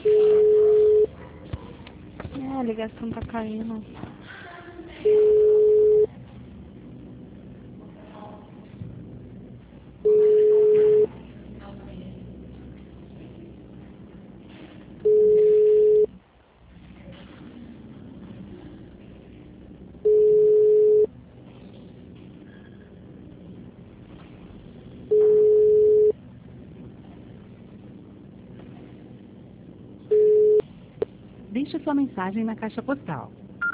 A ligação tá caindo. Deixe sua mensagem na caixa postal